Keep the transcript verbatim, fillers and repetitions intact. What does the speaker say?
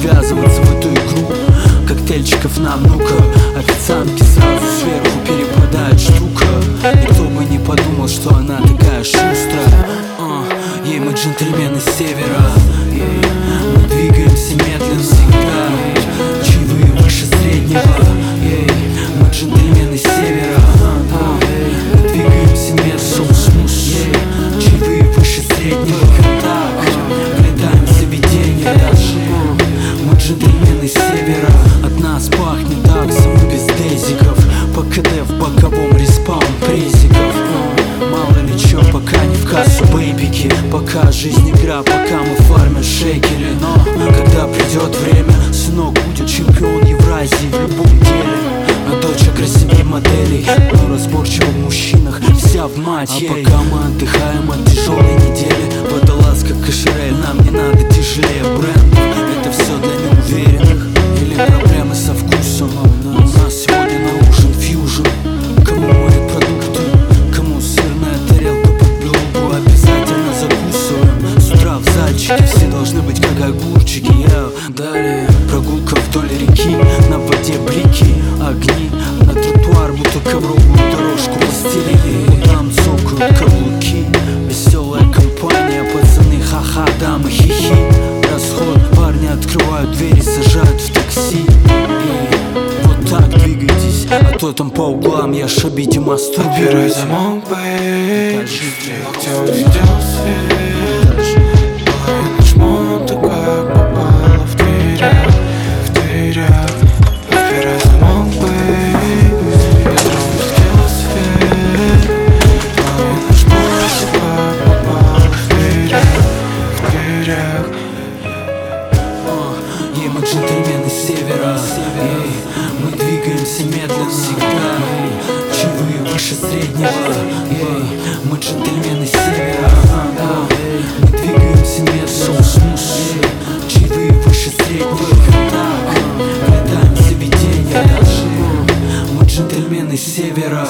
ввязываться в эту игру. Коктейльчиков нам, ну-ка, официантки сразу сверху перепадает штука. Никто бы не подумал, что она такая шустрая. uh, Ей мы джентльмены с севера, ей мы двигаемся медленно всегда. Чаевые выше среднего, ей мы джентльмены с севера. uh, Мы двигаемся медленно, ей чаевые выше среднего. Так, летаем в заведение, мы джентльмены с севера. От нас пахнет таксом без дезиков. По КД в боковом респаун презиков. Мало ли чё, пока не в кассу бейбики. Пока жизнь игра, пока мы фармим шекели. Но когда придет время, сынок будет чемпион Евразии в любом деле. А дочь красивее моделей, но разборчива в мужчинах вся в мать ей. А пока мы отдыхаем от тяжелой недели, водолаз как кошерель, нам не надо тяжелее брендов. Это все для неуверенных или проблемы со вкусом. У нас сегодня на ужин фьюжн. Кому морепродукты, кому сырная тарелка под белугу. Обязательно закусываем. С утра в зальчике все должны быть как огурчики. yeah. Далее прогулка вдоль реки, на воде блики, огни. На тротуар будто ковровую дорожку постелили. Там цокают каблуки, веселая компания. Пацаны ха-ха, дамы хихи. Расход, парни открывают двери, сажают в такси. И вот так двигайтесь, а то там по углам я шабите мастурбируйте. Отбирай замок, бэй, где он видел свет. Половина шмота как попала в дверях, в дверях. Отбирай замок, бэй, ветром видел свет. Половина шмота как попала в дверях, в дверях. Ей мы джентльмены с севера, ей мы двигаемся медленно всегда. Чаевые выше среднего, ей мы джентльмены с севера. Мы двигаемся медленно, чаевые выше среднего. Так, летаем в заведение, мы джентльмены с севера.